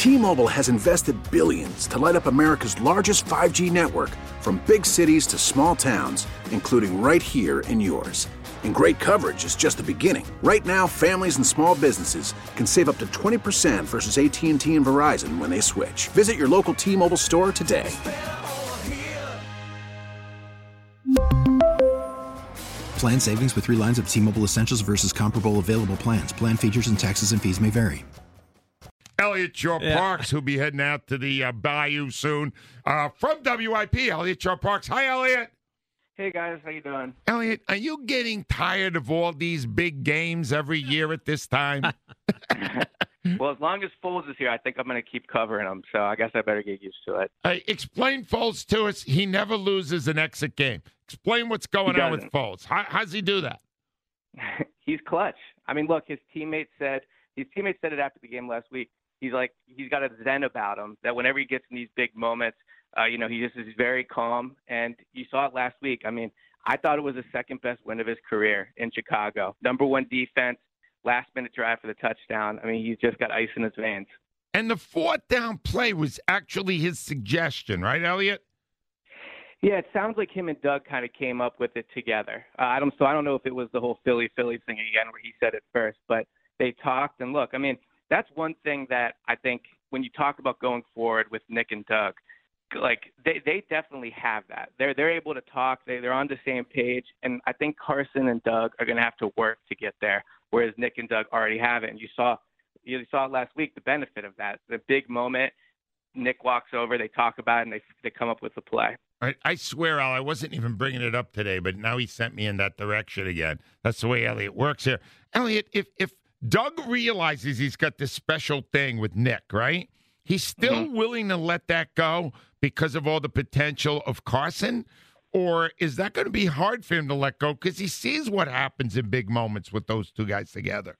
T-Mobile has invested billions to light up America's largest 5G network, from big cities to small towns, including right here in yours. And great coverage is just the beginning. Right now, families and small businesses can save up to 20% versus AT&T and Verizon when they switch. Visit your local T-Mobile store today. Plan savings with 3 lines of T-Mobile Essentials versus comparable available plans. Plan features and taxes and fees may vary. Elliot Shore-Parks, who'll be heading out to the Bayou soon. From WIP, Elliot Shore-Parks. Hi, Elliot. Hey, guys. How you doing? Elliot, are you getting tired of all these big games every year at this time? Well, as long as Foles is here, I think I'm going to keep covering him, so I guess I better get used to it. Explain Foles to us. He never loses an exit game. Explain what's going on with Foles. How's he do that? He's clutch. I mean, look, his teammates said it after the game last week. He's got a zen about him that whenever he gets in these big moments, he just is very calm. And you saw it last week. I mean, I thought it was the second best win of his career in Chicago. Number 1 defense, last-minute drive for the touchdown. I mean, he's just got ice in his veins. And the 4th down play was actually his suggestion, right, Elliot? Yeah, it sounds like him and Doug kind of came up with it together. I don't know if it was the whole Philly thing again where he said it first, but they talked. And look, I mean, that's one thing that I think when you talk about going forward with Nick and Doug, like they definitely have that. They're able to talk. They're on the same page, and I think Carson and Doug are going to have to work to get there, whereas Nick and Doug already have it. And you saw it last week, the benefit of that. The big moment, Nick walks over, they talk about it, and they come up with the play. I swear, Al, I wasn't even bringing it up today, but now he sent me in that direction again. That's the way Elliot works here. Elliot, if Doug realizes he's got this special thing with Nick, right? He's still willing to let that go because of all the potential of Carson? Or is that going to be hard for him to let go because he sees what happens in big moments with those two guys together?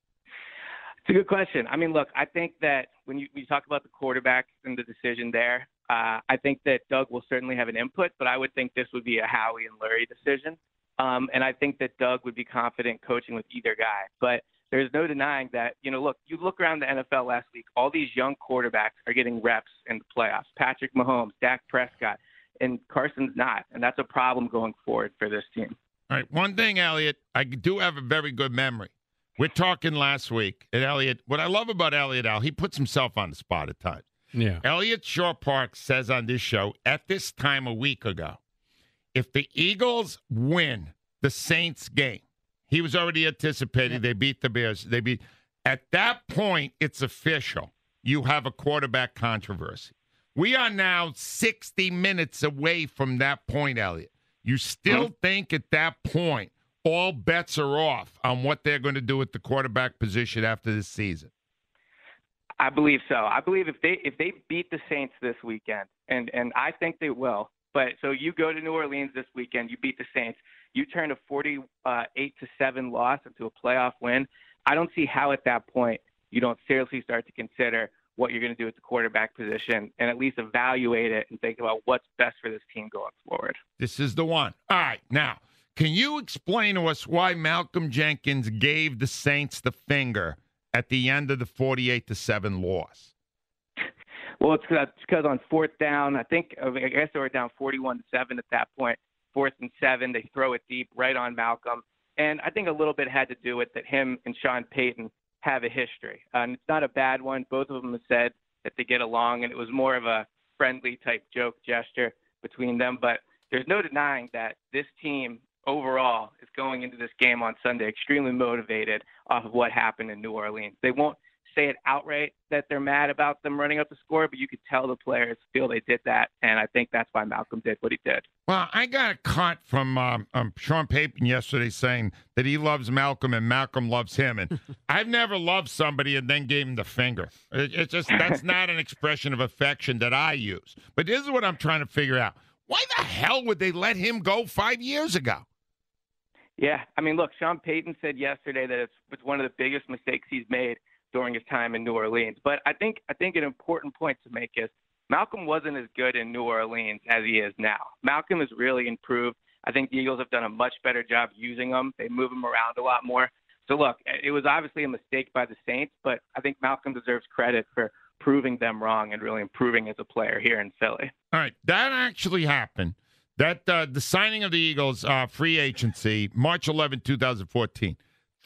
It's a good question. I mean, look, I think that when you talk about the quarterback and the decision there, I think that Doug will certainly have an input, but I would think this would be a Howie and Lurie decision. And I think that Doug would be confident coaching with either guy. But there's no denying that, look, you look around the NFL last week, all these young quarterbacks are getting reps in the playoffs. Patrick Mahomes, Dak Prescott, and Carson's not. And that's a problem going forward for this team. All right. One thing, Elliot, I do have a very good memory. We're talking last week, and Elliot, what I love about Elliot, Al, he puts himself on the spot at times. Yeah. Elliot Shore-Parks says on this show, at this time a week ago, if the Eagles win the Saints game, he was already anticipating they beat the Bears. At that point, it's official. You have a quarterback controversy. We are now 60 minutes away from that point, Elliot. You still think at that point all bets are off on what they're going to do at the quarterback position after this season? I believe so. I believe if they beat the Saints this weekend, and I think they will, but so you go to New Orleans this weekend, you beat the Saints, you turn a 48-7 loss into a playoff win. I don't see how at that point you don't seriously start to consider what you're going to do at the quarterback position and at least evaluate it and think about what's best for this team going forward. This is the one. All right, now, can you explain to us why Malcolm Jenkins gave the Saints the finger at the end of the 48-7 loss? Well, it's because on 4th down, I guess they were down 41-7 at that point. 4th and 7, they throw it deep right on Malcolm. And I think a little bit had to do with that him and Sean Payton have a history. And it's not a bad one. Both of them have said that they get along, and it was more of a friendly type joke gesture between them. But there's no denying that this team overall is going into this game on Sunday extremely motivated off of what happened in New Orleans. They won't say it outright that they're mad about them running up the score, but you could tell the players feel they did that, and I think that's why Malcolm did what he did. Well, I got a cut from Sean Payton yesterday saying that he loves Malcolm and Malcolm loves him, and I've never loved somebody and then gave him the finger. It's just that's not an expression of affection that I use. But this is what I'm trying to figure out. Why the hell would they let him go 5 years ago? Yeah, I mean, look, Sean Payton said yesterday that it's one of the biggest mistakes he's made during his time in New Orleans. But I think an important point to make is Malcolm wasn't as good in New Orleans as he is now. Malcolm has really improved. I think the Eagles have done a much better job using him. They move him around a lot more. So, look, it was obviously a mistake by the Saints, but I think Malcolm deserves credit for proving them wrong and really improving as a player here in Philly. All right, that actually happened. That the signing of the Eagles free agency, March 11, 2014.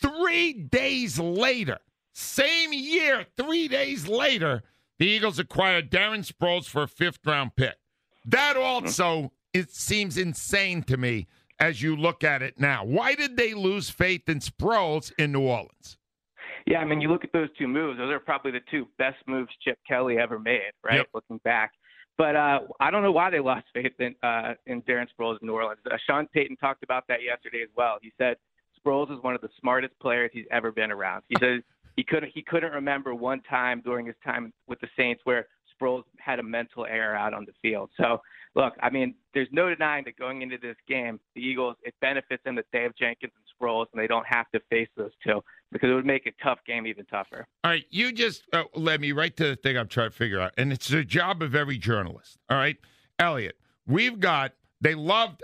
3 days later, same year, 3 days later, the Eagles acquired Darren Sproles for a 5th-round pick. That also, it seems insane to me as you look at it now. Why did they lose faith in Sproles in New Orleans? Yeah, I mean, you look at those two moves. Those are probably the two best moves Chip Kelly ever made, right, looking back. But I don't know why they lost faith in Darren Sproles in New Orleans. Sean Payton talked about that yesterday as well. He said Sproles is one of the smartest players he's ever been around. He said he couldn't remember one time during his time with the Saints where Sproles had a mental error out on the field. So, look, I mean, there's no denying that going into this game, the Eagles, it benefits them that they have Jenkins and Sproles, and they don't have to face those two because it would make a tough game even tougher. All right, you just led me right to the thing I'm trying to figure out, and it's the job of every journalist. All right, Elliot, they loved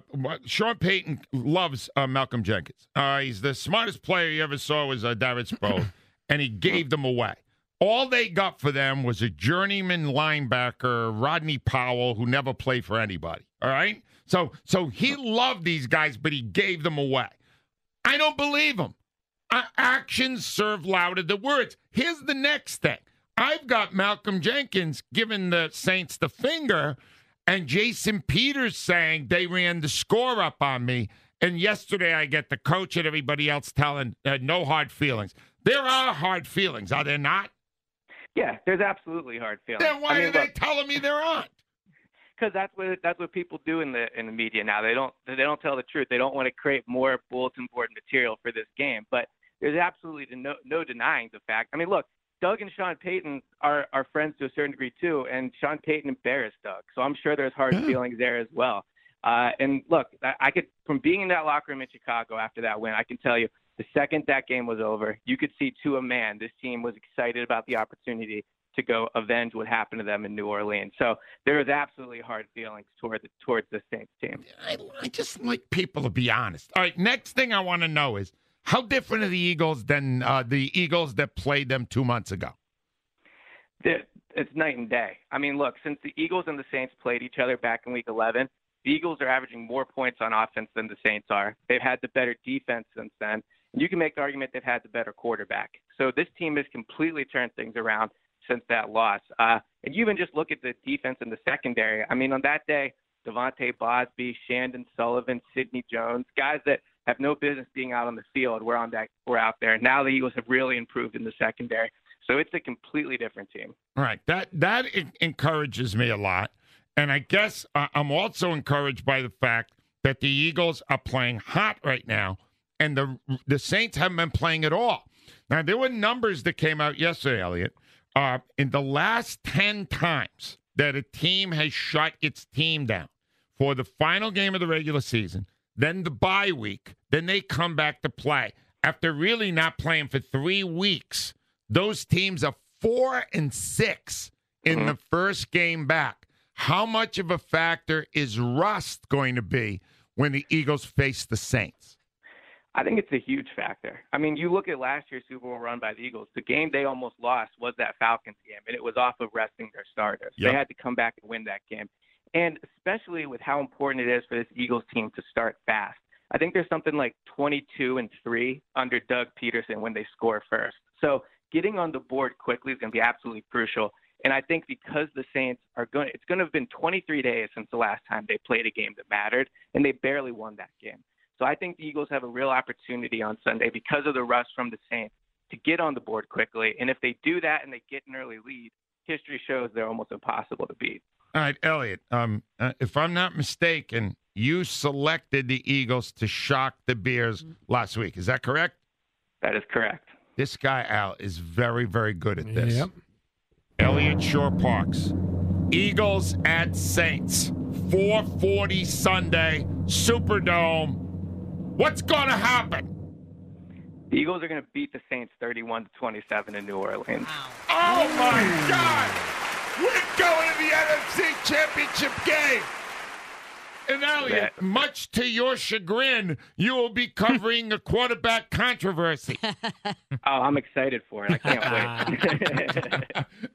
Sean Payton loves Malcolm Jenkins. He's the smartest player he ever saw was Darren Sproles, and he gave them away. All they got for them was a journeyman linebacker, Rodney Powell, who never played for anybody. All right? So he loved these guys, but he gave them away. I don't believe him. Actions serve louder than words. Here's the next thing. I've got Malcolm Jenkins giving the Saints the finger, and Jason Peters saying they ran the score up on me. And yesterday I get the coach and everybody else telling no hard feelings. There are hard feelings, are there not? Yeah, there's absolutely hard feelings. Then why are they telling me there aren't? Because that's what people do in the media now. They don't tell the truth. They don't want to create more bulletin board material for this game. But there's absolutely no denying the fact. I mean, look, Doug and Sean Payton are friends to a certain degree too, and Sean Payton embarrassed Doug, so I'm sure there's hard feelings there as well. And look, I could, from being in that locker room in Chicago after that win, I can tell you, the second that game was over, you could see to a man this team was excited about the opportunity to go avenge what happened to them in New Orleans. So there was absolutely hard feelings towards the Saints team. I just like people to be honest. All right, next thing I want to know is how different are the Eagles than the Eagles that played them 2 months ago? It's night and day. I mean, look, since the Eagles and the Saints played each other back in Week 11, the Eagles are averaging more points on offense than the Saints are. They've had the better defense since then. You can make the argument they've had the better quarterback. So this team has completely turned things around since that loss. And you even just look at the defense in the secondary. I mean, on that day, Devontae Bosby, Shandon Sullivan, Sidney Jones, guys that have no business being out on the field were out there. Now the Eagles have really improved in the secondary. So it's a completely different team. All right. That encourages me a lot. And I guess I'm also encouraged by the fact that the Eagles are playing hot right now, and the Saints haven't been playing at all. Now, there were numbers that came out yesterday, Elliot. In the last 10 times that a team has shut its team down for the final game of the regular season, then the bye week, then they come back to play. After really not playing for 3 weeks, those teams are 4-6 in the first game back. How much of a factor is rust going to be when the Eagles face the Saints? I think it's a huge factor. I mean, you look at last year's Super Bowl run by the Eagles. The game they almost lost was that Falcons game, and it was off of resting their starters. Yep. They had to come back and win that game. And especially with how important it is for this Eagles team to start fast. I think there's something like 22-3 under Doug Peterson when they score first. So getting on the board quickly is going to be absolutely crucial. And I think because the Saints it's going to have been 23 days since the last time they played a game that mattered, and they barely won that game. So I think the Eagles have a real opportunity on Sunday because of the rust from the Saints to get on the board quickly. And if they do that and they get an early lead, history shows they're almost impossible to beat. All right, Elliot, if I'm not mistaken, you selected the Eagles to shock the Bears last week. Is that correct? That is correct. This guy, Al, is very, very good at this. Yep. Elliot Shore-Parks. Eagles at Saints. 4:40 Sunday, Superdome. What's going to happen? The Eagles are going to beat the Saints 31-27 in New Orleans. Oh, my God! We're going to the NFC Championship game. And Elliot, much to your chagrin, you will be covering a quarterback controversy. Oh, I'm excited for it. I can't wait.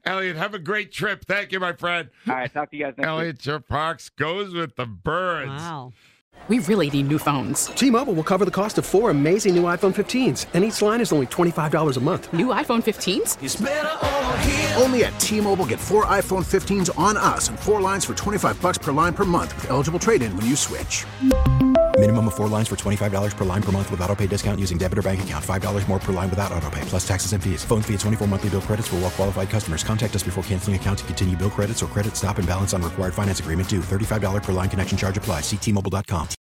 Elliot, have a great trip. Thank you, my friend. All right, talk to you guys next week. Elliot Parks goes with the birds. Wow. We really need new phones. T-Mobile will cover the cost of 4 amazing new iPhone 15s, and each line is only $25 a month. New iPhone 15s? It's better over here. Only at T-Mobile, get 4 iPhone 15s on us and 4 lines for $25 per line per month with eligible trade-in when you switch. Minimum of 4 lines for $25 per line per month with autopay discount using debit or bank account. $5 more per line without autopay, plus taxes and fees. Phone fee at 24 monthly bill credits for well-qualified customers. Contact us before canceling account to continue bill credits or credit stop and balance on required finance agreement due. $35 per line connection charge applies. See T-Mobile.com.